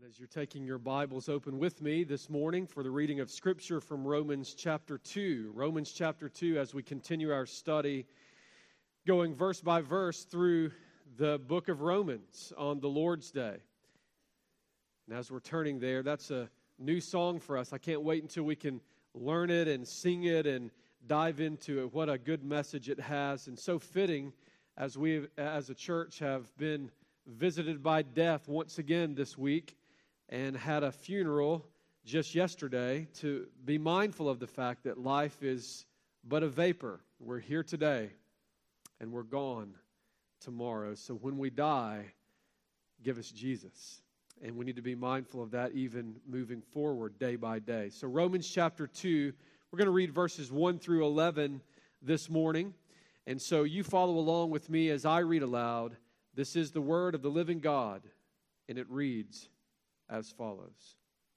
As you're taking your Bibles open with me this morning for the reading of Scripture from Romans chapter 2. Romans chapter 2, as we continue our study, going verse by verse through the book of Romans on the Lord's Day. And as we're turning there, that's a new song for us. I can't wait until we can learn it and sing it and dive into it. What a good message it has, and so fitting as we as a church have been visited by death once again this week, and had a funeral just yesterday, to be mindful of the fact that life is but a vapor. We're here today, and we're gone tomorrow. So when we die, give us Jesus. And we need to be mindful of that even moving forward day by day. So Romans chapter 2, we're going to read verses 1 through 11 this morning. And so you follow along with me as I read aloud. This is the word of the living God, and it reads as follows.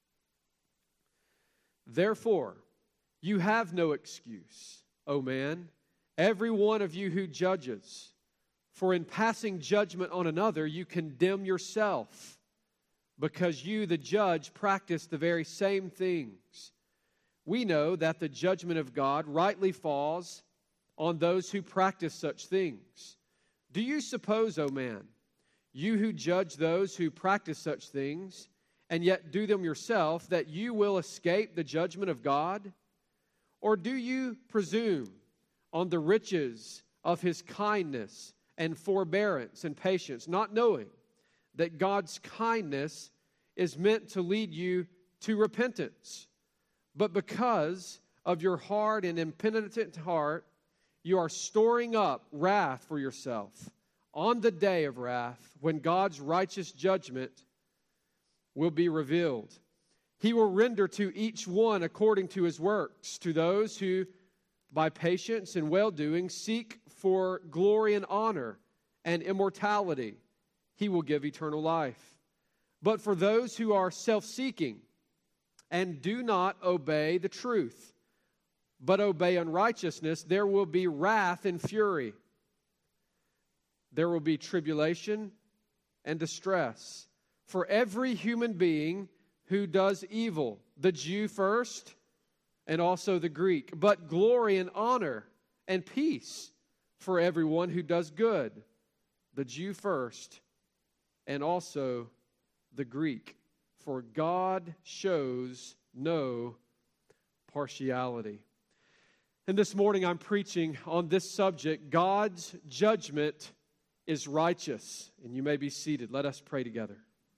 Therefore, you have no excuse, O man, every one of you who judges. For in passing judgment on another, you condemn yourself, because you, the judge, practice the very same things. We know that the judgment of God rightly falls on those who practice such things. Do you suppose, O man, you who judge those who practice such things, and yet do them yourself, that you will escape the judgment of God? Or do you presume on the riches of His kindness and forbearance and patience, not knowing that God's kindness is meant to lead you to repentance? But because of your hard and impenitent heart, you are storing up wrath for yourself on the day of wrath, when God's righteous judgment will be revealed. He will render to each one according to his works. To those who, by patience and well-doing, seek for glory and honor and immortality, He will give eternal life. But for those who are self-seeking and do not obey the truth, but obey unrighteousness, there will be wrath and fury. There will be tribulation and distress for every human being who does evil, the Jew first and also the Greek, but glory and honor and peace for everyone who does good, the Jew first and also the Greek. For God shows no partiality. And this morning I'm preaching on this subject, God's judgment is righteous. And you may be seated. Let us pray together.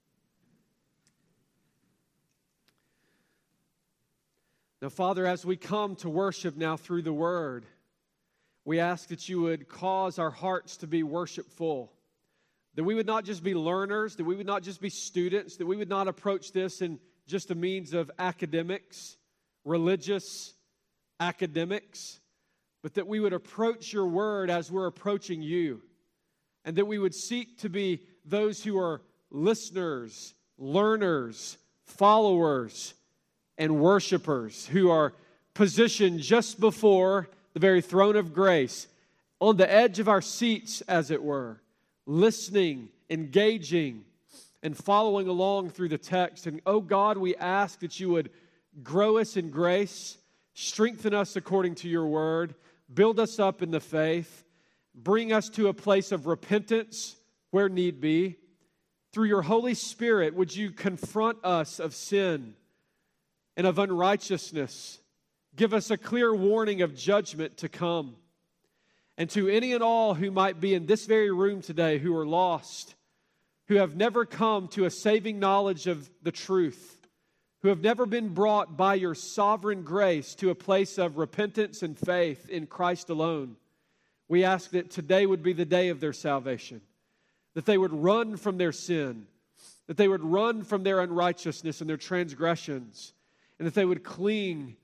Now, Father, as we come to worship now through the Word, we ask that you would cause our hearts to be worshipful, that we would not just be learners, that we would not just be students, that we would not approach this in just a means of academics, religious academics, but that we would approach your Word as we're approaching you, and that we would seek to be those who are listeners, learners, followers, and worshipers, who are positioned just before the very throne of grace, on the edge of our seats, as it were, listening, engaging, and following along through the text. And, oh God, we ask that you would grow us in grace, strengthen us according to your word, build us up in the faith, bring us to a place of repentance where need be. Through your Holy Spirit, would you confront us of sin and of unrighteousness? Give us a clear warning of judgment to come. And to any and all who might be in this very room today who are lost, who have never come to a saving knowledge of the truth, who have never been brought by your sovereign grace to a place of repentance and faith in Christ alone, we ask that today would be the day of their salvation, that they would run from their sin, that they would run from their unrighteousness and their transgressions, and that they would cling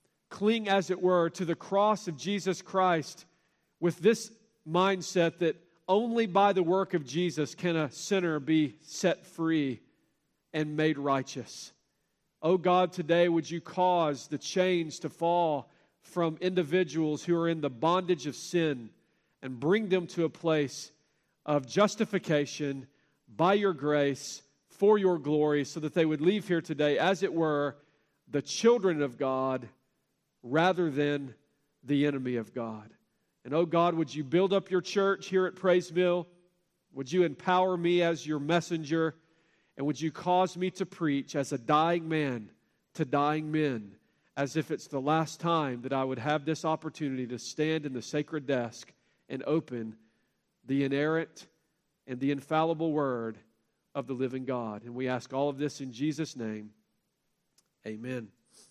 as it were to the cross of Jesus Christ with this mindset that only by the work of Jesus can a sinner be set free and made righteous. Oh God, today would you cause the chains to fall from individuals who are in the bondage of sin and bring them to a place of justification by your grace for your glory, so that they would leave here today, as it were, the children of God rather than the enemy of God. And oh God, would you build up your church here at Praise Mill? Would you empower me as your messenger? And would you cause me to preach as a dying man to dying men, as if it's the last time that I would have this opportunity to stand in the sacred desk and open the inerrant and the infallible Word of the living God. And we ask all of this in Jesus' name. Amen.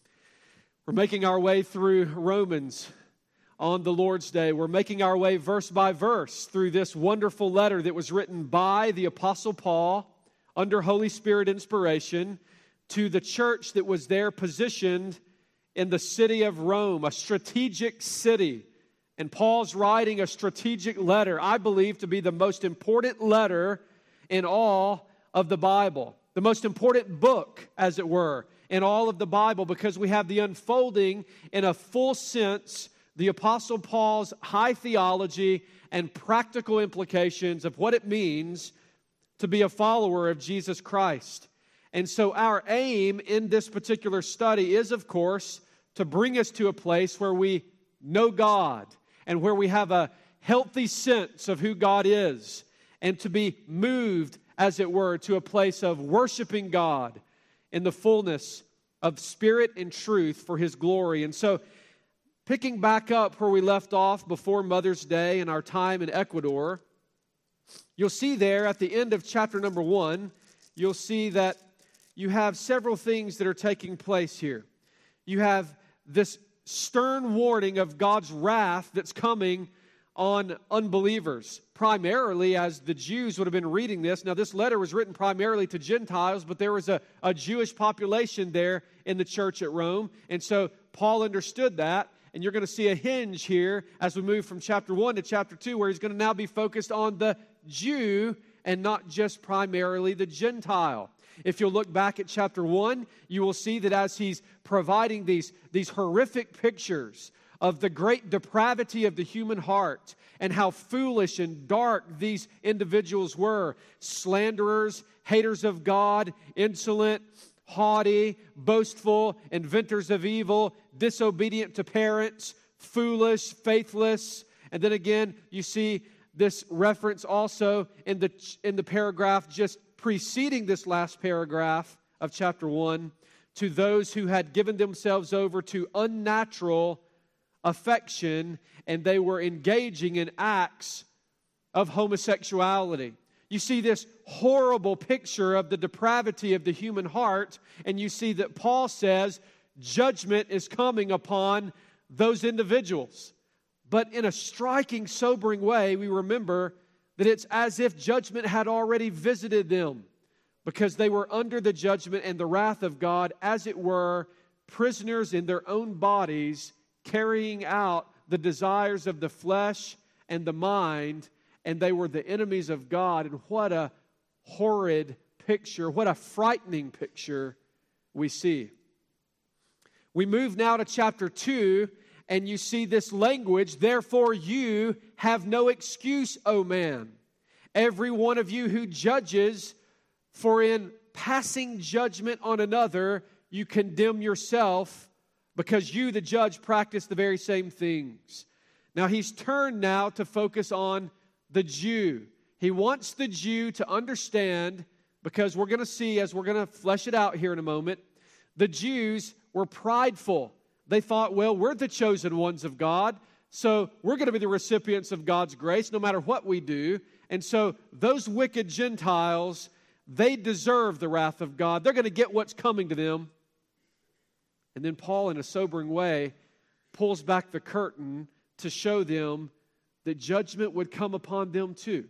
We're making our way through Romans on the Lord's Day. We're making our way verse by verse through this wonderful letter that was written by the Apostle Paul under Holy Spirit inspiration to the church that was there positioned in the city of Rome, a strategic city. And Paul's writing a strategic letter, I believe to be the most important letter in all of the Bible. The most important book, as it were, in all of the Bible, because we have the unfolding in a full sense, the Apostle Paul's high theology and practical implications of what it means to be a follower of Jesus Christ. And so our aim in this particular study is, of course, to bring us to a place where we know God and where we have a healthy sense of who God is, and to be moved, as it were, to a place of worshiping God in the fullness of spirit and truth for His glory. And so, picking back up where we left off before Mother's Day and our time in Ecuador, you'll see there at the end of chapter number 1, you'll see that you have several things that are taking place here. You have this stern warning of God's wrath that's coming on unbelievers, primarily as the Jews would have been reading this. Now, this letter was written primarily to Gentiles, but there was a Jewish population there in the church at Rome. And so Paul understood that. And you're going to see a hinge here as we move from chapter 1 to chapter 2, where he's going to now be focused on the Jew and not just primarily the Gentile. If you'll look back at chapter 1, you will see that as he's providing these horrific pictures of the great depravity of the human heart and how foolish and dark these individuals were, slanderers, haters of God, insolent, haughty, boastful, inventors of evil, disobedient to parents, foolish, faithless. And then again, you see this reference also in the paragraph just preceding this last paragraph of chapter 1 to those who had given themselves over to unnatural affection, and they were engaging in acts of homosexuality. You see this horrible picture of the depravity of the human heart, and you see that Paul says judgment is coming upon those individuals. But in a striking, sobering way, we remember that it's as if judgment had already visited them, because they were under the judgment and the wrath of God, as it were, prisoners in their own bodies, carrying out the desires of the flesh and the mind, and they were the enemies of God. And what a horrid picture, what a frightening picture we see. We move now to chapter 2, and you see this language, therefore you have no excuse, O man. Every one of you who judges, for in passing judgment on another, you condemn yourself, because you, the judge, practice the very same things. Now he's turned now to focus on the Jew. He wants the Jew to understand, because we're going to see as we're going to flesh it out here in a moment, the Jews were prideful. They thought, well, we're the chosen ones of God, so we're going to be the recipients of God's grace no matter what we do. And so those wicked Gentiles, they deserve the wrath of God. They're going to get what's coming to them. And then Paul, in a sobering way, pulls back the curtain to show them that judgment would come upon them too.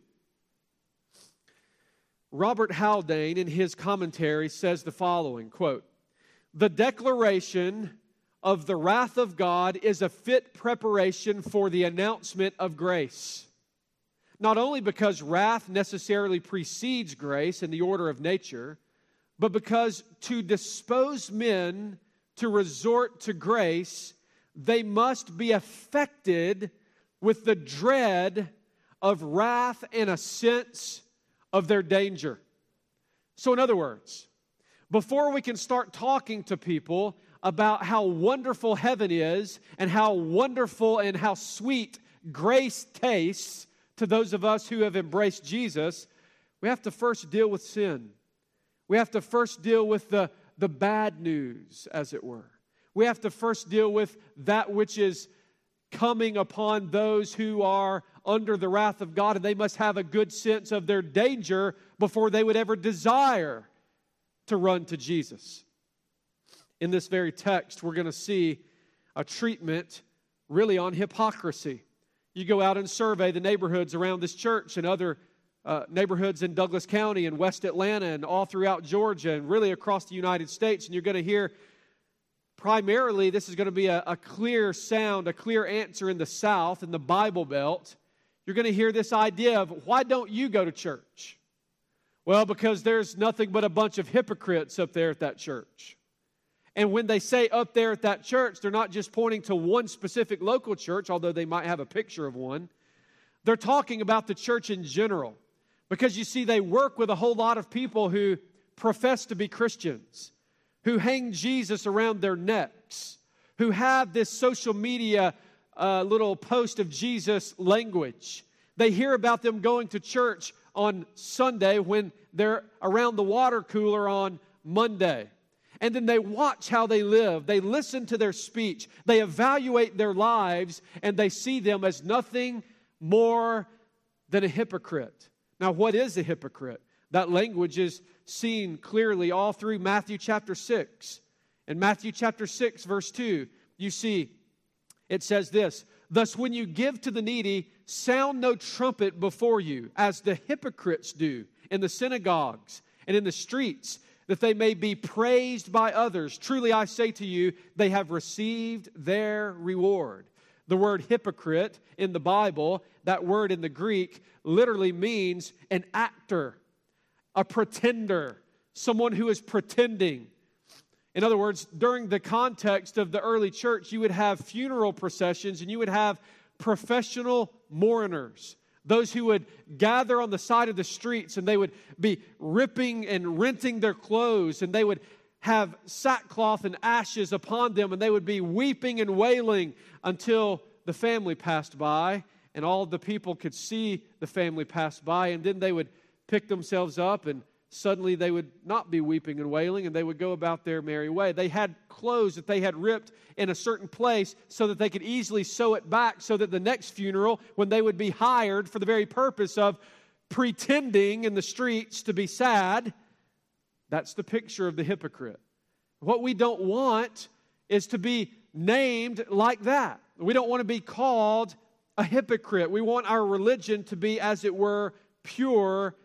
Robert Haldane, in his commentary, says the following, quote, "The declaration of the wrath of God is a fit preparation for the announcement of grace. Not only because wrath necessarily precedes grace in the order of nature, but because to dispose men to resort to grace, they must be affected with the dread of wrath and a sense of their danger." So in other words, before we can start talking to people about how wonderful heaven is and how wonderful and how sweet grace tastes to those of us who have embraced Jesus, we have to first deal with sin. We have to first deal with the bad news, as it were. We have to first deal with that which is coming upon those who are under the wrath of God, and they must have a good sense of their danger before they would ever desire to run to Jesus. In this very text, we're going to see a treatment really on hypocrisy. You go out and survey the neighborhoods around this church and other neighborhoods in Douglas County and West Atlanta and all throughout Georgia and really across the United States, and you're going to hear primarily this is going to be a clear sound, a clear answer in the South, in the Bible Belt. You're going to hear this idea of, why don't you go to church? Well, because there's nothing but a bunch of hypocrites up there at that church. And when they say up there at that church, they're not just pointing to one specific local church, although they might have a picture of one. They're talking about the church in general. Because you see, they work with a whole lot of people who profess to be Christians, who hang Jesus around their necks, who have this social media little post of Jesus language. They hear about them going to church on Sunday when they're around the water cooler on Monday. And then they watch how they live. They listen to their speech. They evaluate their lives, and they see them as nothing more than a hypocrite. Now, what is a hypocrite? That language is seen clearly all through Matthew chapter 6. In Matthew chapter 6, verse 2, you see, it says this, "Thus when you give to the needy, sound no trumpet before you, as the hypocrites do in the synagogues and in the streets, that they may be praised by others. Truly I say to you, they have received their reward." The word hypocrite in the Bible, that word in the Greek, literally means an actor, a pretender, someone who is pretending. In other words, during the context of the early church, you would have funeral processions and you would have professional mourners, those who would gather on the side of the streets, and they would be ripping and renting their clothes, and they would have sackcloth and ashes upon them, and they would be weeping and wailing until the family passed by, and all the people could see the family pass by, and then they would pick themselves up, and suddenly they would not be weeping and wailing, and they would go about their merry way. They had clothes that they had ripped in a certain place so that they could easily sew it back, so that the next funeral, when they would be hired for the very purpose of pretending in the streets to be sad, that's the picture of the hypocrite. What we don't want is to be named like that. We don't want to be called a hypocrite. We want our religion to be, as it were, pure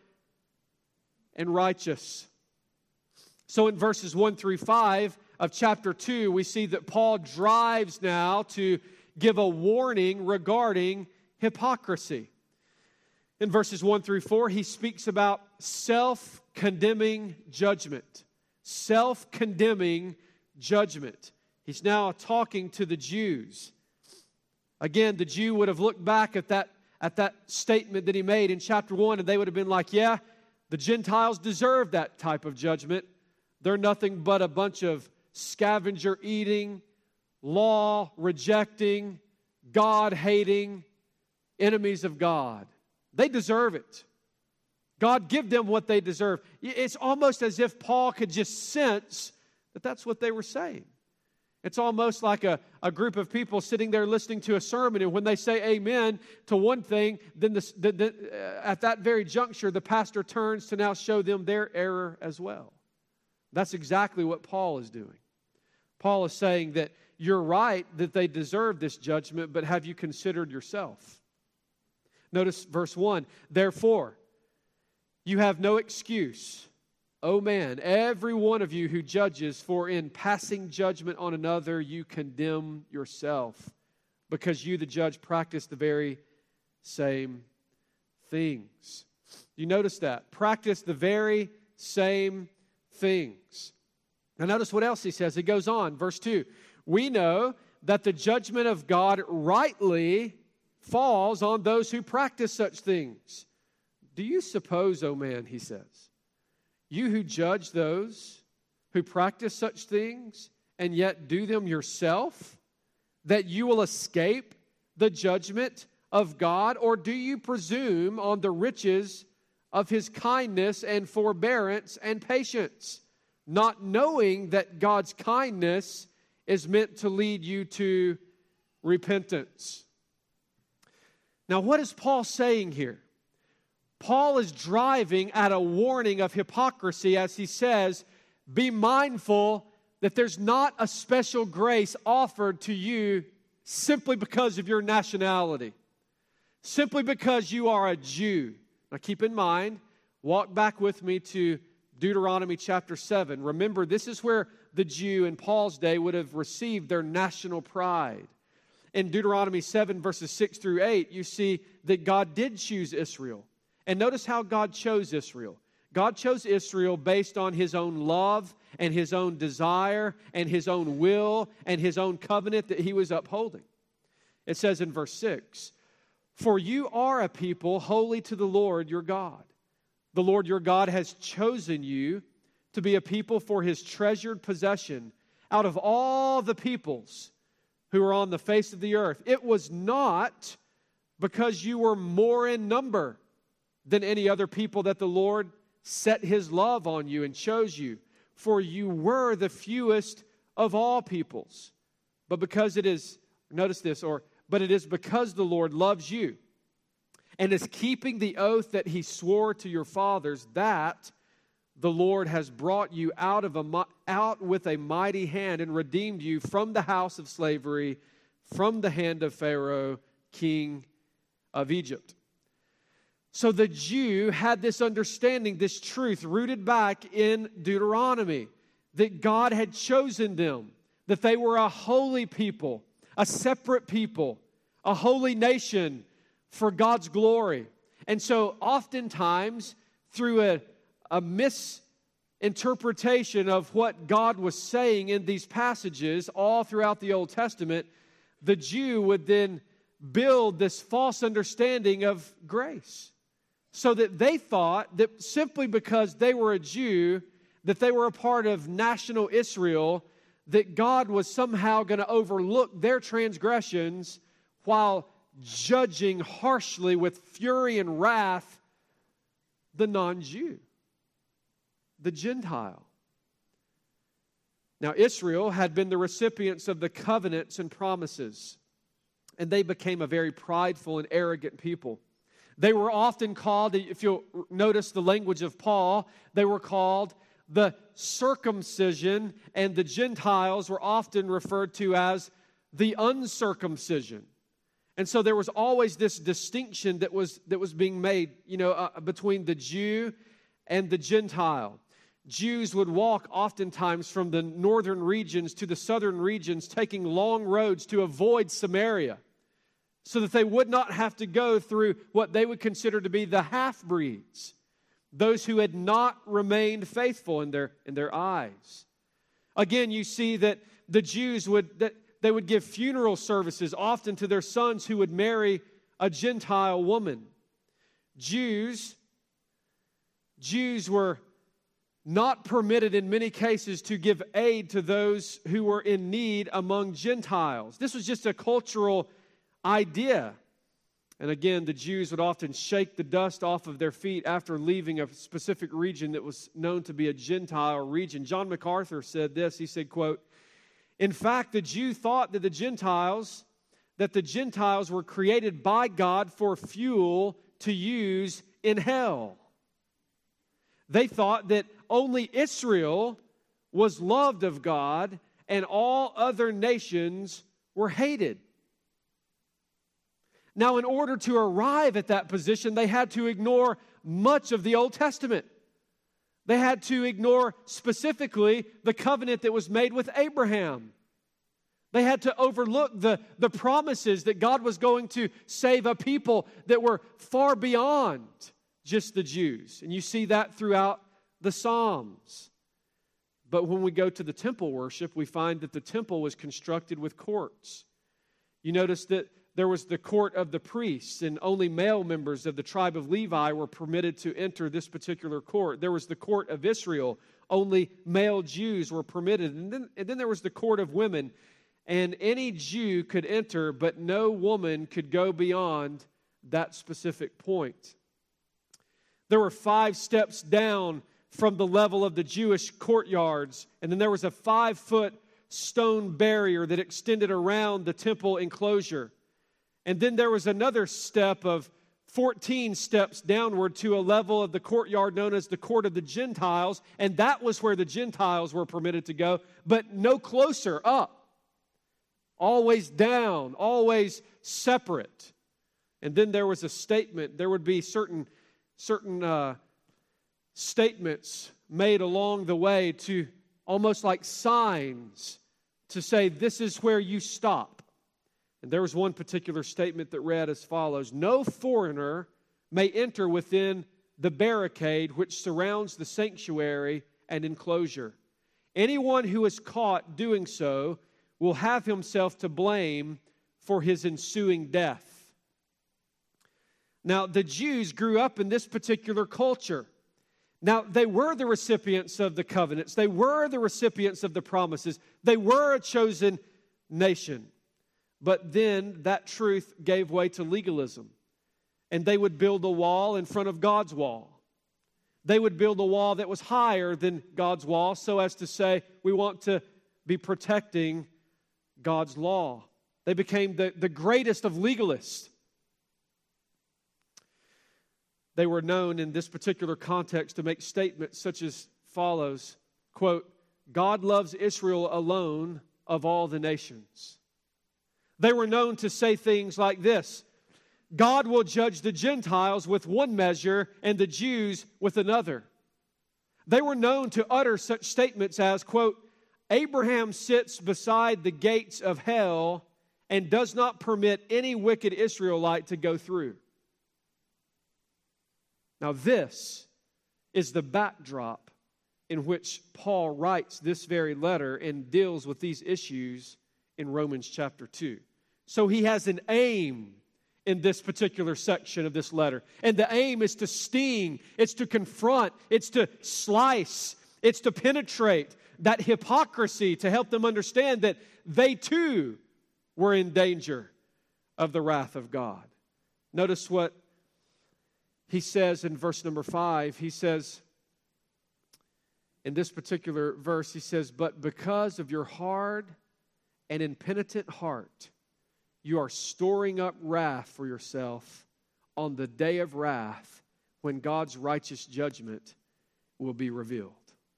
and righteous. So in verses 1 through 5 of chapter 2, we see that Paul drives now to give a warning regarding hypocrisy. In verses 1 through 4, he speaks about self-condemning judgment. Self-condemning judgment. He's now talking to the Jews. Again, the Jew would have looked back at that statement that he made in chapter 1, and they would have been like, yeah, the Gentiles deserve that type of judgment. They're nothing but a bunch of scavenger-eating, law-rejecting, God-hating enemies of God. They deserve it. God, give them what they deserve. It's almost as if Paul could just sense that that's what they were saying. It's almost like a group of people sitting there listening to a sermon, and when they say amen to one thing, then at that very juncture, the pastor turns to now show them their error as well. That's exactly what Paul is doing. Paul is saying that you're right that they deserve this judgment, but have you considered yourself? Notice verse 1, "Therefore, you have no excuse, O man, every one of you who judges, for in passing judgment on another, you condemn yourself, because you, the judge, practice the very same things." You notice that? Practice the very same things. Now notice what else he says. He goes on, verse 2, "We know that the judgment of God rightly falls on those who practice such things. Do you suppose, O man," he says, You who judge those who practice such things and yet do them yourself, that you will escape the judgment of God? Or do you presume on the riches of His kindness and forbearance and patience, not knowing that God's kindness is meant to lead you to repentance? Now, what is Paul saying here? Paul is driving at a warning of hypocrisy as he says, be mindful that there's not a special grace offered to you simply because of your nationality, simply because you are a Jew. Now keep in mind, walk back with me to Deuteronomy chapter 7. Remember, this is where the Jew in Paul's day would have received their national pride. In Deuteronomy 7 verses 6 through 8, you see that God did choose Israel. And notice how God chose Israel. God chose Israel based on His own love and His own desire and His own will and His own covenant that He was upholding. It says in verse 6, for you are a people holy to the Lord your God. The Lord your God has chosen you to be a people for His treasured possession out of all the peoples who are on the face of the earth. It was not because you were more in number than any other people that the Lord set His love on you and chose you, for you were the fewest of all peoples. But because it is, notice this, but it is because the Lord loves you and is keeping the oath that He swore to your fathers, that the Lord has brought you out with a mighty hand and redeemed you from the house of slavery, from the hand of Pharaoh, king of Egypt. So the Jew had this understanding, this truth rooted back in Deuteronomy, that God had chosen them, that they were a holy people, a separate people, a holy nation for God's glory. And so oftentimes, through a misinterpretation of what God was saying in these passages all throughout the Old Testament, the Jew would then build this false understanding of grace. So that they thought that simply because they were a Jew, that they were a part of national Israel, that God was somehow going to overlook their transgressions while judging harshly with fury and wrath the non-Jew, the Gentile. Now, Israel had been the recipients of the covenants and promises, and they became a very prideful and arrogant people. They were often called, if you'll notice the language of Paul, they were called the circumcision, and the Gentiles were often referred to as the uncircumcision. And so there was always this distinction that was being made, between the Jew and the Gentile. Jews would walk oftentimes from the northern regions to the southern regions, taking long roads to avoid Samaria, so that they would not have to go through what they would consider to be the half-breeds, those who had not remained faithful in their eyes. Again, you see that the Jews would give funeral services often to their sons who would marry a Gentile woman. Jews were not permitted in many cases to give aid to those who were in need among Gentiles. This was just a cultural idea. And again, the Jews would often shake the dust off of their feet after leaving a specific region that was known to be a Gentile region. John MacArthur said this. He said, quote, in fact, the Jew thought that the Gentiles were created by God for fuel to use in hell. They thought that only Israel was loved of God and all other nations were hated. Now, in order to arrive at that position, they had to ignore much of the Old Testament. They had to ignore specifically the covenant that was made with Abraham. They had to overlook the promises that God was going to save a people that were far beyond just the Jews. And you see that throughout the Psalms. But when we go to the temple worship, we find that the temple was constructed with courts. You notice that there was the court of the priests, and only male members of the tribe of Levi were permitted to enter this particular court. There was the court of Israel. Only male Jews were permitted. And then there was the court of women, and any Jew could enter, but no woman could go beyond that specific point. There were 5 steps down from the level of the Jewish courtyards, and then there was a 5-foot stone barrier that extended around the temple enclosure. And then there was another step of 14 steps downward to a level of the courtyard known as the court of the Gentiles, and that was where the Gentiles were permitted to go, but no closer up. Always down, always separate. And then there was a statement. There would be certain statements made along the way to almost like signs to say, this is where you stop. And there was one particular statement that read as follows: no foreigner may enter within the barricade which surrounds the sanctuary and enclosure. Anyone who is caught doing so will have himself to blame for his ensuing death. Now, the Jews grew up in this particular culture. Now, they were the recipients of the covenants. They were the recipients of the promises. They were a chosen nation. But then that truth gave way to legalism. And they would build a wall in front of God's wall. They would build a wall that was higher than God's wall so as to say, we want to be protecting God's law. They became the greatest of legalists. They were known in this particular context to make statements such as follows, quote, God loves Israel alone of all the nations. They were known to say things like this: God will judge the Gentiles with one measure and the Jews with another. They were known to utter such statements as, quote, Abraham sits beside the gates of hell and does not permit any wicked Israelite to go through. Now this is the backdrop in which Paul writes this very letter and deals with these issues in Romans chapter 2. So he has an aim in this particular section of this letter. And the aim is to sting, it's to confront, it's to slice, it's to penetrate that hypocrisy, to help them understand that they too were in danger of the wrath of God. Notice what he says in verse number 5. He says, in this particular verse, he says, but because of your hard and impenitent heart, you are storing up wrath for yourself on the day of wrath when God's righteous judgment will be revealed.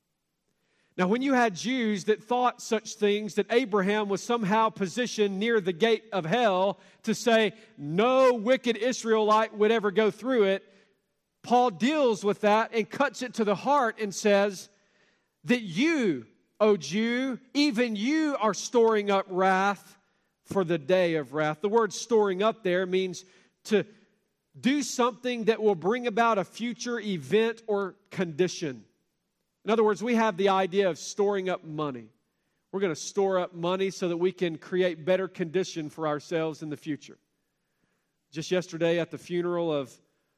Now, when you had Jews that thought such things, that Abraham was somehow positioned near the gate of hell to say no wicked Israelite would ever go through it, Paul deals with that and cuts it to the heart and says that you, O Jew, even you are storing up wrath for the day of wrath. The word storing up there means to do something that will bring about a future event or condition. In other words, we have the idea of storing up money. We're going to store up money so that we can create better condition for ourselves in the future. Just yesterday at the funeral of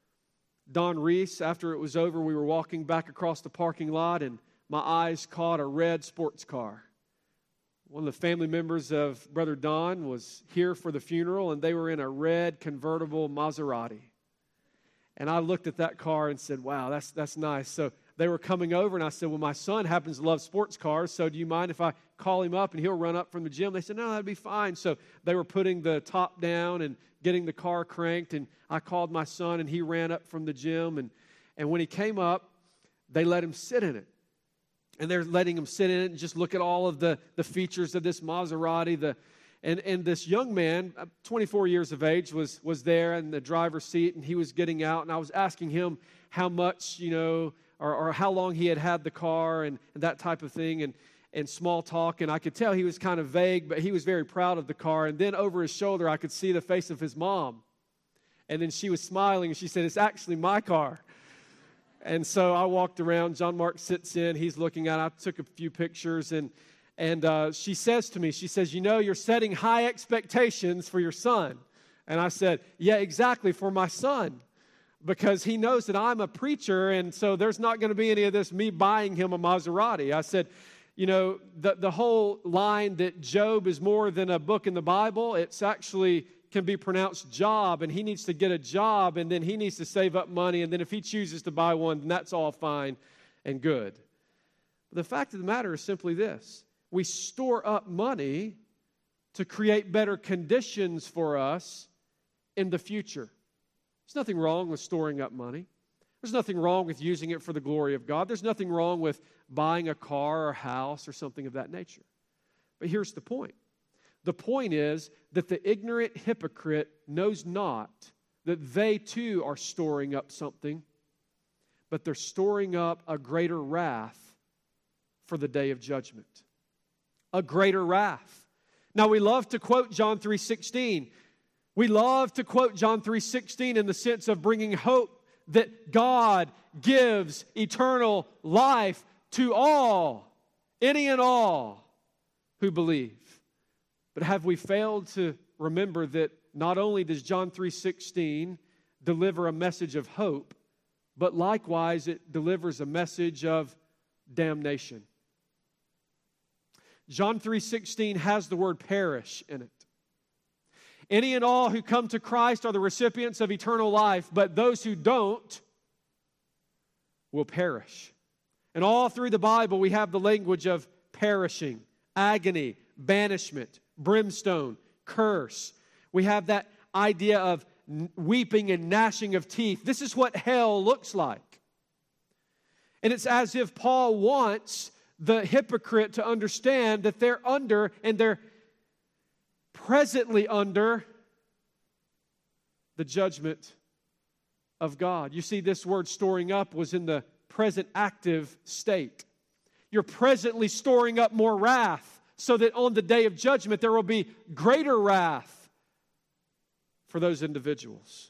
Don Reese, after it was over, we were walking back across the parking lot and my eyes caught a red sports car. One of the family members of Brother Don was here for the funeral, and they were in a red convertible Maserati. And I looked at that car and said, wow, that's nice. So they were coming over, and I said, well, my son happens to love sports cars, so do you mind if I call him up and he'll run up from the gym? They said, no, that'd be fine. So they were putting the top down and getting the car cranked, and I called my son, and he ran up from the gym. And when he came up, they let him sit in it. And they're letting him sit in it and just look at all of the features of this Maserati. And this young man, 24 years of age, was there in the driver's seat, and he was getting out. And I was asking him how much, or how long he had the car and that type of thing, and small talk. And I could tell he was kind of vague, but he was very proud of the car. And then over his shoulder, I could see the face of his mom. And then she was smiling, and she said, it's actually my car. And so I walked around. John Mark sits in. He's looking at it. I took a few pictures. And she says to me, she says, you're setting high expectations for your son. And I said, yeah, exactly, for my son. Because he knows that I'm a preacher, and so there's not going to be any of this me buying him a Maserati. I said, you know, the whole line that Job is more than a book in the Bible, it's actually can be pronounced job, and he needs to get a job, and then he needs to save up money, and then if he chooses to buy one, then that's all fine and good. But the fact of the matter is simply this. We store up money to create better conditions for us in the future. There's nothing wrong with storing up money. There's nothing wrong with using it for the glory of God. There's nothing wrong with buying a car or a house or something of that nature. But here's the point. The point is that the ignorant hypocrite knows not that they too are storing up something, but they're storing up a greater wrath for the day of judgment. A greater wrath. Now we love to quote John 3:16. We love to quote John 3:16 in the sense of bringing hope that God gives eternal life to all, any and all who believe. But have we failed to remember that not only does John 3:16 deliver a message of hope, but likewise it delivers a message of damnation. John 3:16 has the word perish in it. Any and all who come to Christ are the recipients of eternal life, but those who don't will perish. And all through the Bible we have the language of perishing, agony, banishment, brimstone, curse. We have that idea of weeping and gnashing of teeth. This is what hell looks like. And it's as if Paul wants the hypocrite to understand that they're under, and they're presently under, the judgment of God. You see, this word storing up was in the present active state. You're presently storing up more wrath so that on the day of judgment there will be greater wrath for those individuals.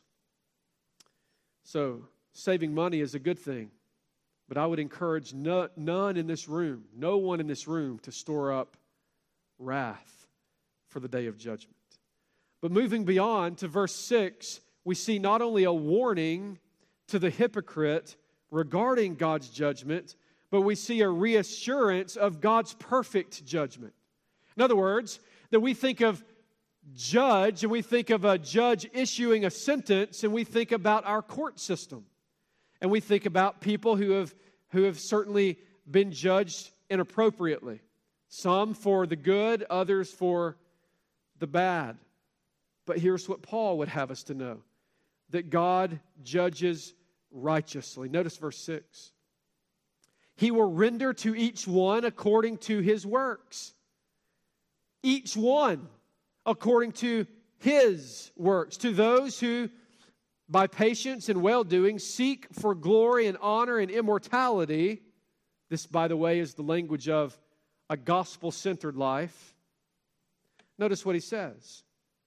So, saving money is a good thing, but I would encourage none in this room, no one in this room, to store up wrath for the day of judgment. But moving beyond to verse 6, we see not only a warning to the hypocrite regarding God's judgment, but we see a reassurance of God's perfect judgment. In other words, that we think of judge, and we think of a judge issuing a sentence, and we think about our court system. And we think about people who have certainly been judged inappropriately. Some for the good, others for the bad. But here's what Paul would have us to know. That God judges righteously. Notice verse 6. He will render to each one according to his works. Each one according to his works. To those who, by patience and well-doing, seek for glory and honor and immortality. This, by the way, is the language of a gospel-centered life. Notice what he says.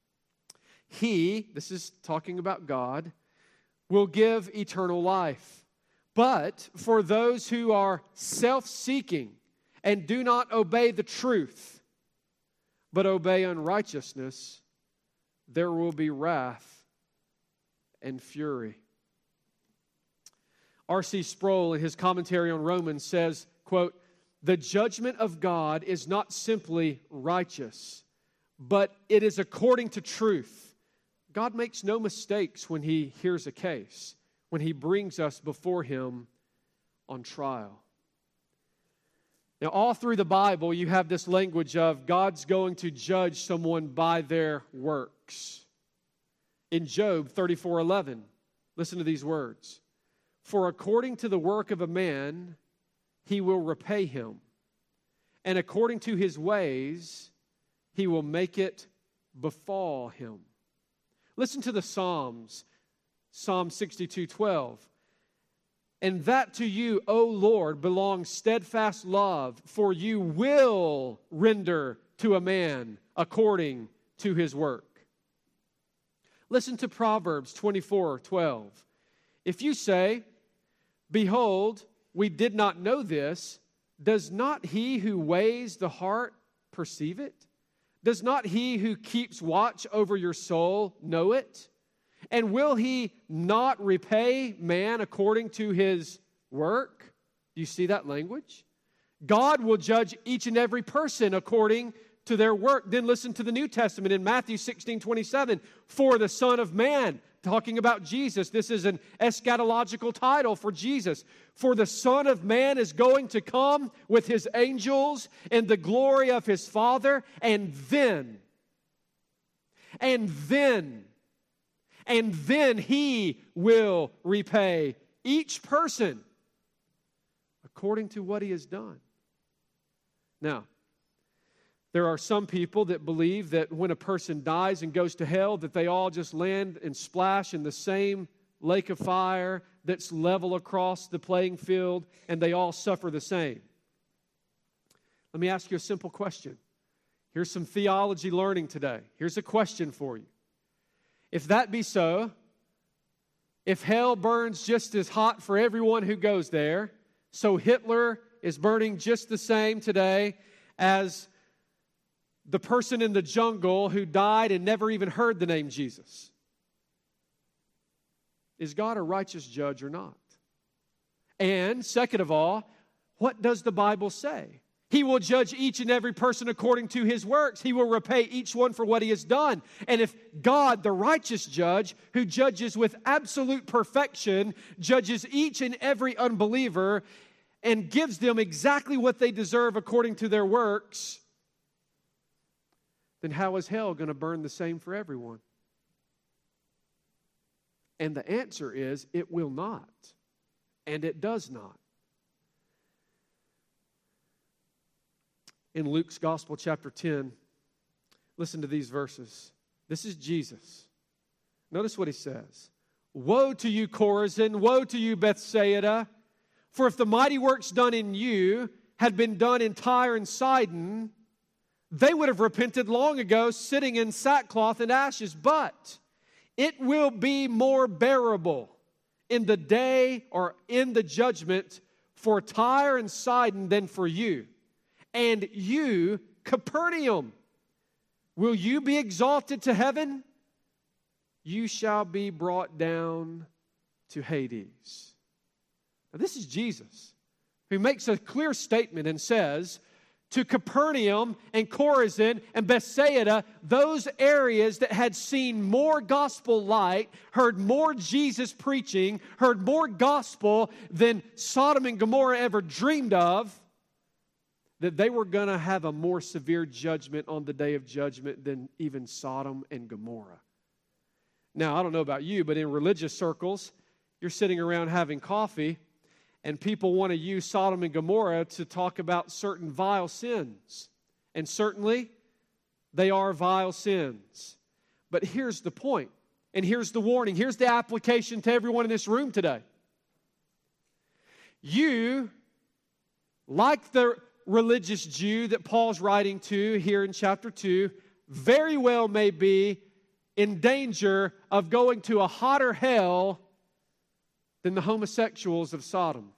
He, this is talking about God, will give eternal life. But for those who are self-seeking and do not obey the truth, but obey unrighteousness, there will be wrath and fury. R.C. Sproul, in his commentary on Romans, says, quote, "The judgment of God is not simply righteous, but it is according to truth." God makes no mistakes when He hears a case, when He brings us before Him on trial. Now, all through the Bible, you have this language of God's going to judge someone by their works. In Job 34:11, listen to these words. "For according to the work of a man, he will repay him, and according to his ways, he will make it befall him." Listen to the Psalms. Psalm 62:12. "And that to you, O Lord, belongs steadfast love, for you will render to a man according to his work." Listen to Proverbs 24:12. "If you say, 'Behold, we did not know this,' does not he who weighs the heart perceive it? Does not he who keeps watch over your soul know it? And will he not repay man according to his work? Do you see that language? God will judge each and every person according to their work. Then listen to the New Testament in Matthew 16:27. For the Son of Man, talking about Jesus. This is an eschatological title for Jesus. For the Son of Man is going to come with his angels in the glory of his Father, and then he will repay each person according to what he has done. Now, there are some people that believe that when a person dies and goes to hell, that they all just land and splash in the same lake of fire that's level across the playing field, and they all suffer the same. Let me ask you a simple question. Here's some theology learning today. Here's a question for you. If that be so, if hell burns just as hot for everyone who goes there, so Hitler is burning just the same today as the person in the jungle who died and never even heard the name Jesus. Is God a righteous judge or not? And second of all, what does the Bible say? He will judge each and every person according to his works. He will repay each one for what he has done. And if God, the righteous judge, who judges with absolute perfection, judges each and every unbeliever and gives them exactly what they deserve according to their works, then how is hell going to burn the same for everyone? And the answer is, it will not. And it does not. In Luke's Gospel, chapter 10, listen to these verses. This is Jesus. Notice what he says. Woe to you, Chorazin! Woe to you, Bethsaida! For if the mighty works done in you had been done in Tyre and Sidon, they would have repented long ago, sitting in sackcloth and ashes. But it will be more bearable in the day or in the judgment for Tyre and Sidon than for you. And you, Capernaum, will you be exalted to heaven? You shall be brought down to Hades. Now, this is Jesus, who makes a clear statement and says, to Capernaum and Chorazin and Bethsaida, those areas that had seen more gospel light, heard more Jesus preaching, heard more gospel than Sodom and Gomorrah ever dreamed of, that they were going to have a more severe judgment on the day of judgment than even Sodom and Gomorrah. Now, I don't know about you, but in religious circles, you're sitting around having coffee, and people want to use Sodom and Gomorrah to talk about certain vile sins. And certainly, they are vile sins. But here's the point, and here's the warning. Here's the application to everyone in this room today. You, like the religious Jew that Paul's writing to here in chapter 2, very well may be in danger of going to a hotter hell than the homosexuals of Sodom.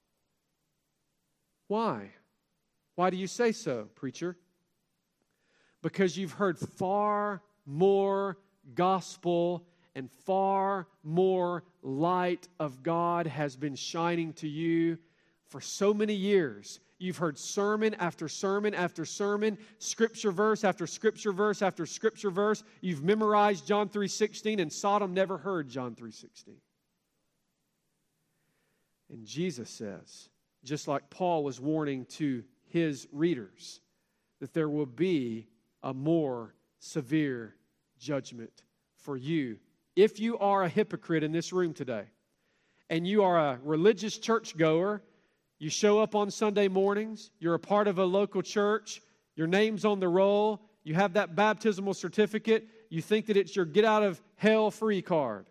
Why? Why do you say so, preacher? Because you've heard far more gospel and far more light of God has been shining to you for so many years. You've heard sermon after sermon after sermon, scripture verse after scripture verse after scripture verse. You've memorized John 3:16, and Sodom never heard John 3:16. And Jesus says, just like Paul was warning to his readers, that there will be a more severe judgment for you. If you are a hypocrite in this room today, and you are a religious churchgoer, you show up on Sunday mornings, you're a part of a local church, your name's on the roll, you have that baptismal certificate, you think that it's your get out of hell free card.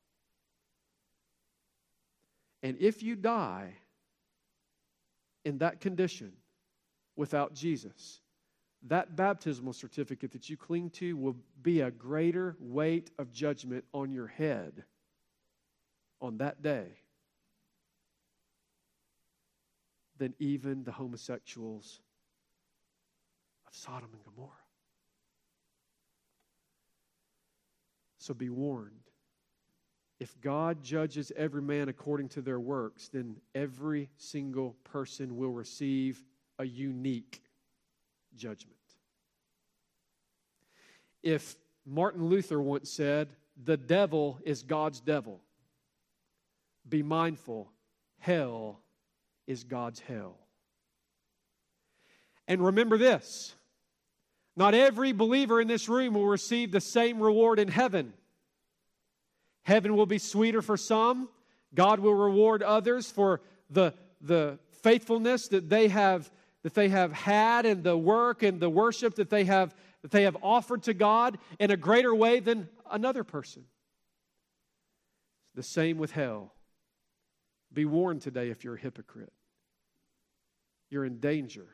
And if you die in that condition without Jesus, that baptismal certificate that you cling to will be a greater weight of judgment on your head on that day than even the homosexuals of Sodom and Gomorrah. So be warned. If God judges every man according to their works, then every single person will receive a unique judgment. If Martin Luther once said, "The devil is God's devil," be mindful, hell is God's hell. And remember this, not every believer in this room will receive the same reward in heaven. Heaven will be sweeter for some. God will reward others for the faithfulness that they have had, and the work and the worship that they have offered to God in a greater way than another person. The same with hell. Be warned today if you're a hypocrite. You're in danger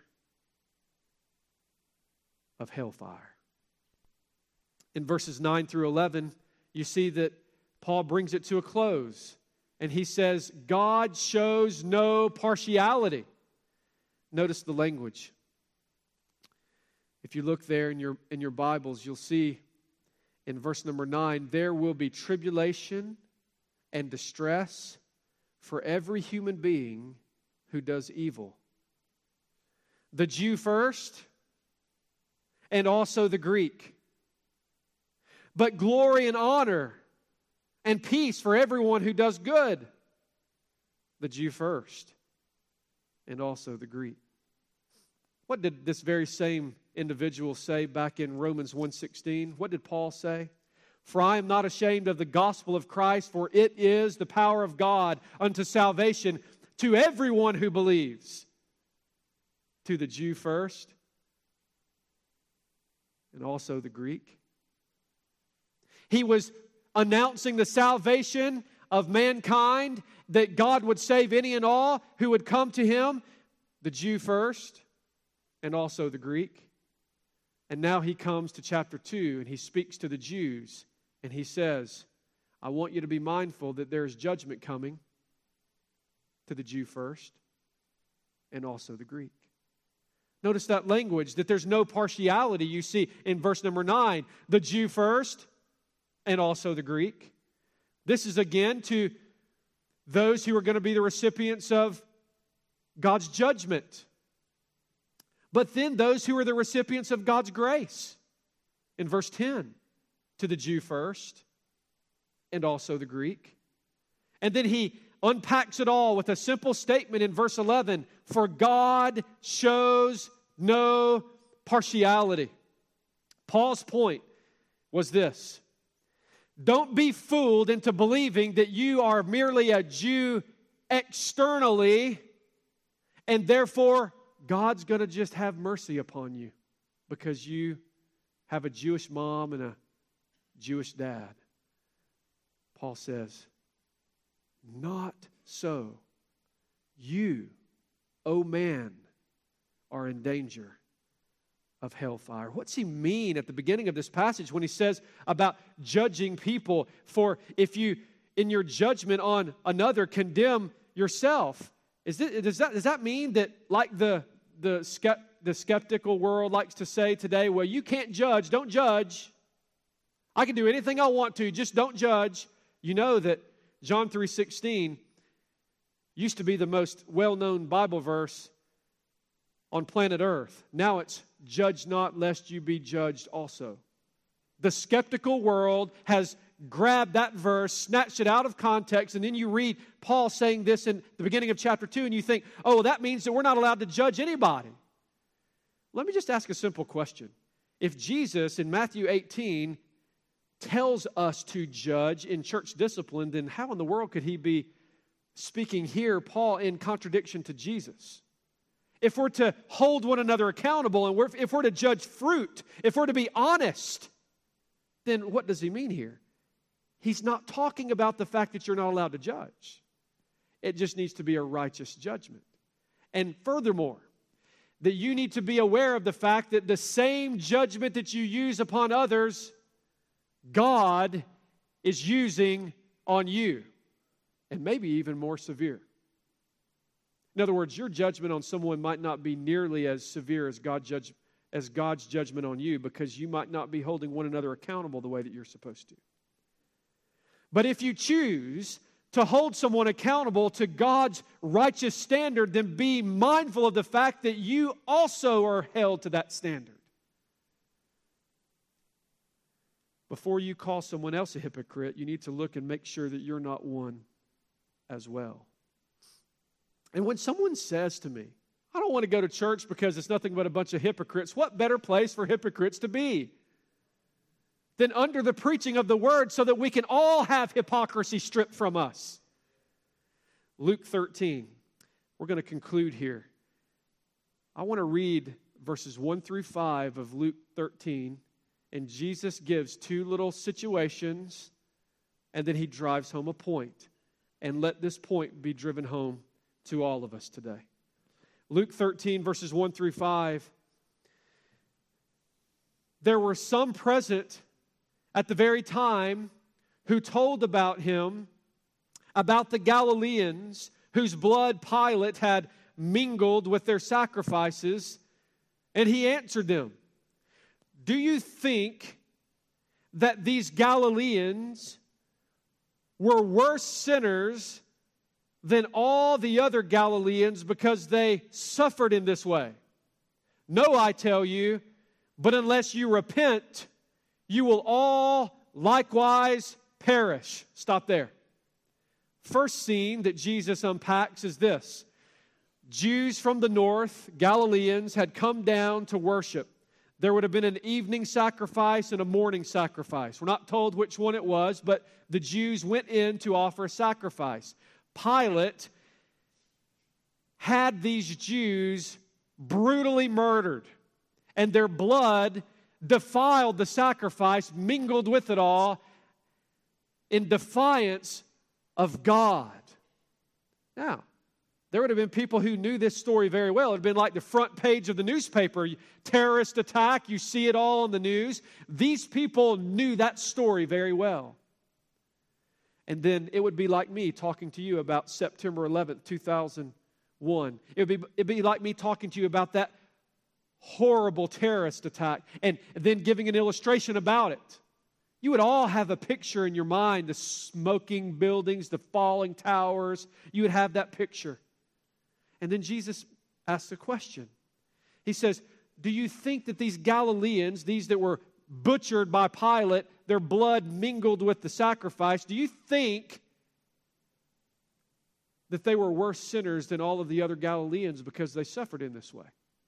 of hellfire. In verses 9 through 11, you see that Paul brings it to a close. And he says, God shows no partiality. Notice the language. If you look there in your Bibles, you'll see in verse number 9, there will be tribulation and distress for every human being who does evil. The Jew first, and also the Greek. But glory and honor and peace for everyone who does good. The Jew first, and also the Greek. What did this very same individual say back in Romans 1:16? What did Paul say? For I am not ashamed of the gospel of Christ, for it is the power of God unto salvation to everyone who believes. To the Jew first, and also the Greek. He was announcing the salvation of mankind, that God would save any and all who would come to Him, the Jew first, and also the Greek. And now he comes to chapter 2, and he speaks to the Jews, and he says, I want you to be mindful that there is judgment coming to the Jew first, and also the Greek. Notice that language, that there's no partiality you see in verse number 9. The Jew first, and also the Greek. This is again to those who are going to be the recipients of God's judgment. But then those who are the recipients of God's grace. In verse 10, to the Jew first, and also the Greek. And then he unpacks it all with a simple statement in verse 11, for God shows no partiality. Paul's point was this: don't be fooled into believing that you are merely a Jew externally, and therefore God's going to just have mercy upon you because you have a Jewish mom and a Jewish dad. Paul says, not so. You, O man, are in danger of hellfire. What's he mean at the beginning of this passage when he says about judging people? For if you, in your judgment on another, condemn yourself, does that mean that, like the skeptical world likes to say today, well, you can't judge, don't judge. I can do anything I want to, just don't judge. You know that John 3:16 used to be the most well-known Bible verse on planet Earth. Now it's, judge not lest you be judged also. The skeptical world has grabbed that verse, snatched it out of context, and then you read Paul saying this in the beginning of chapter 2, and you think, oh, that means that we're not allowed to judge anybody. Let me just ask a simple question. If Jesus in Matthew 18 tells us to judge in church discipline, then how in the world could he be speaking here, Paul, in contradiction to Jesus? If we're to hold one another accountable, and if we're to judge fruit, if we're to be honest, then what does he mean here? He's not talking about the fact that you're not allowed to judge. It just needs to be a righteous judgment. And furthermore, that you need to be aware of the fact that the same judgment that you use upon others, God is using on you, and maybe even more severe. In other words, your judgment on someone might not be nearly as severe as God's judgment on you, because you might not be holding one another accountable the way that you're supposed to. But if you choose to hold someone accountable to God's righteous standard, then be mindful of the fact that you also are held to that standard. Before you call someone else a hypocrite, you need to look and make sure that you're not one as well. And when someone says to me, I don't want to go to church because it's nothing but a bunch of hypocrites, what better place for hypocrites to be than under the preaching of the Word so that we can all have hypocrisy stripped from us? Luke 13. We're going to conclude here. I want to read verses 1 through 5 of Luke 13. And Jesus gives two little situations, and then he drives home a point. And let this point be driven home to all of us today. Luke 13, verses 1 through 5. There were some present at the very time who told about him, about the Galileans whose blood Pilate had mingled with their sacrifices. And he answered them, do you think that these Galileans were worse sinners than all the other Galileans because they suffered in this way? No, I tell you, but unless you repent, you will all likewise perish. Stop there. First scene that Jesus unpacks is this. Jews from the north, Galileans, had come down to worship. There would have been an evening sacrifice and a morning sacrifice. We're not told which one it was, but the Jews went in to offer a sacrifice. Pilate had these Jews brutally murdered, and their blood defiled the sacrifice, mingled with it all in defiance of God. Now, there would have been people who knew this story very well. It would have been like the front page of the newspaper. Terrorist attack, you see it all on the news. These people knew that story very well. And then it would be like me talking to you about September 11th, 2001. It'd be like me talking to you about that horrible terrorist attack and then giving an illustration about it. You would all have a picture in your mind, the smoking buildings, the falling towers. You would have that picture. And then Jesus asks a question. He says, do you think that these Galileans, these that were butchered by Pilate, their blood mingled with the sacrifice, do you think that they were worse sinners than all of the other Galileans because they suffered in this way?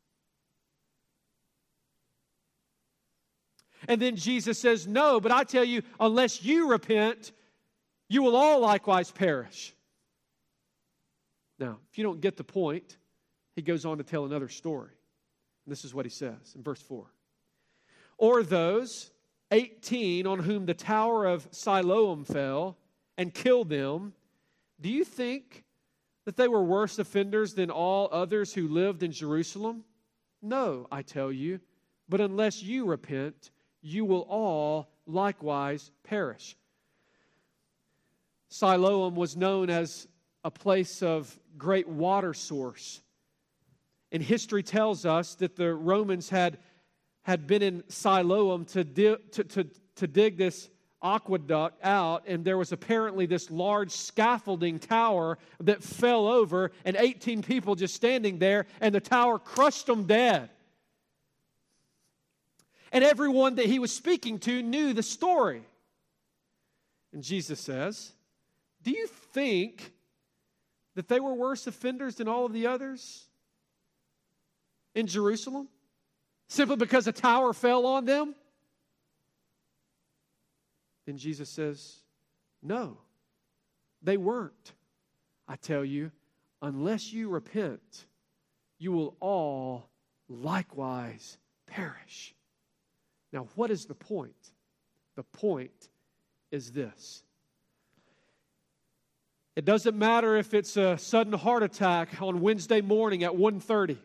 And then Jesus says, no, but I tell you, unless you repent, you will all likewise perish. Now, if you don't get the point, he goes on to tell another story. And this is what he says in verse 4. Or those 18 on whom the tower of Siloam fell and killed them, do you think that they were worse offenders than all others who lived in Jerusalem? No, I tell you, but unless you repent, you will all likewise perish. Siloam was known as a place of great water source. And history tells us that the Romans had been in Siloam to dig this aqueduct out, and there was apparently this large scaffolding tower that fell over, and 18 people just standing there, and the tower crushed them dead. And everyone that he was speaking to knew the story. And Jesus says, do you think that they were worse offenders than all of the others in Jerusalem? Simply because a tower fell on them? And Jesus says, no, they weren't. I tell you, unless you repent, you will all likewise perish. Now, what is the point? The point is this. It doesn't matter if it's a sudden heart attack on Wednesday morning at 1:30.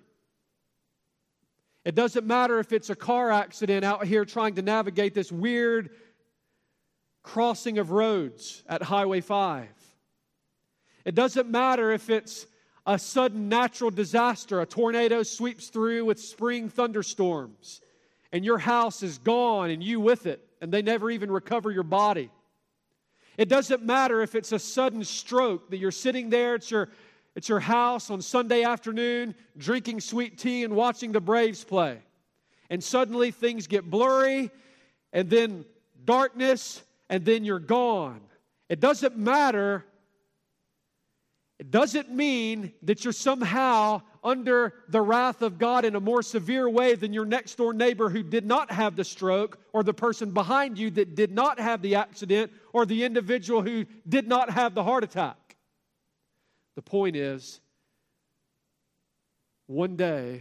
It doesn't matter if it's a car accident out here trying to navigate this weird crossing of roads at Highway 5. It doesn't matter if it's a sudden natural disaster, a tornado sweeps through with spring thunderstorms, and your house is gone and you with it, and they never even recover your body. It doesn't matter if it's a sudden stroke that you're sitting there at your house on Sunday afternoon drinking sweet tea and watching the Braves play. And suddenly things get blurry and then darkness and then you're gone. It doesn't matter. It doesn't mean that you're somehow under the wrath of God in a more severe way than your next door neighbor who did not have the stroke, or the person behind you that did not have the accident, or the individual who did not have the heart attack. The point is, one day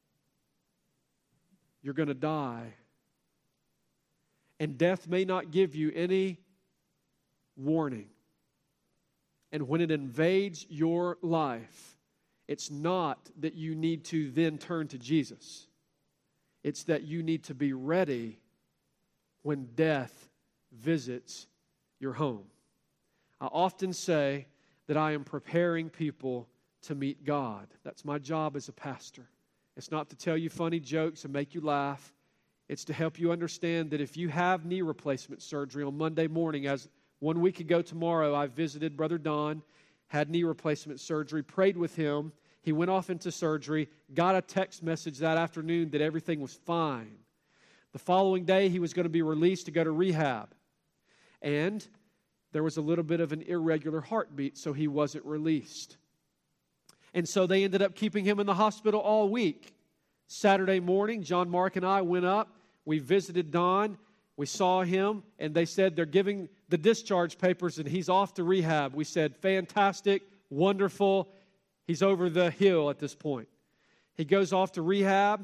you're going to die, and death may not give you any warning. And when it invades your life, it's not that you need to then turn to Jesus. It's that you need to be ready when death visits your home. I often say that I am preparing people to meet God. That's my job as a pastor. It's not to tell you funny jokes and make you laugh. It's to help you understand that if you have knee replacement surgery on Monday morning, as 1 week ago tomorrow, I visited Brother Don, had knee replacement surgery, prayed with him. He went off into surgery, got a text message that afternoon that everything was fine. The following day, he was going to be released to go to rehab. And there was a little bit of an irregular heartbeat, so he wasn't released. And so they ended up keeping him in the hospital all week. Saturday morning, John Mark and I went up. We visited Don. We saw him, and they said they're giving the discharge papers, and he's off to rehab. We said, fantastic, wonderful. He's over the hill at this point. He goes off to rehab,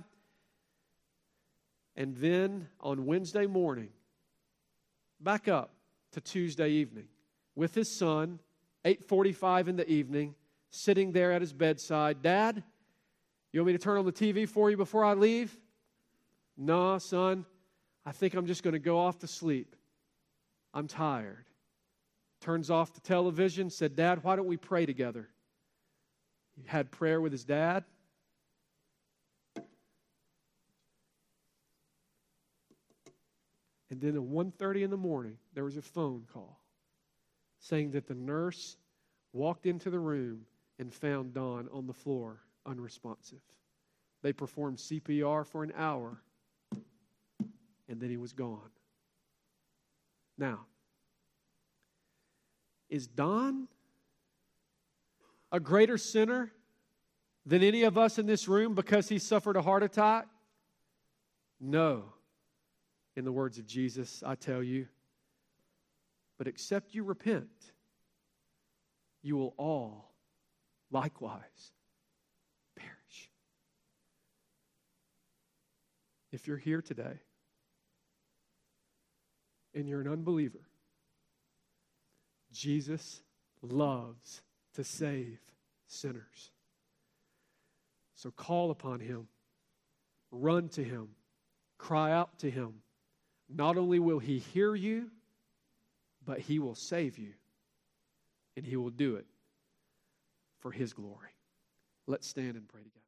and then on Wednesday morning, back up to Tuesday evening, with his son, 8:45 in the evening, sitting there at his bedside. Dad, you want me to turn on the TV for you before I leave? No, son. I think I'm just going to go off to sleep. I'm tired. Turns off the television, said, Dad, why don't we pray together? He had prayer with his dad. And then at 1:30 in the morning, there was a phone call saying that the nurse walked into the room and found Don on the floor, unresponsive. They performed CPR for an hour. And then he was gone. Now, is Don a greater sinner than any of us in this room because he suffered a heart attack? No. In the words of Jesus, I tell you. But except you repent, you will all likewise perish. If you're here today, and you're an unbeliever, Jesus loves to save sinners. So call upon Him, run to Him, cry out to Him. Not only will He hear you, but He will save you, and He will do it for His glory. Let's stand and pray together.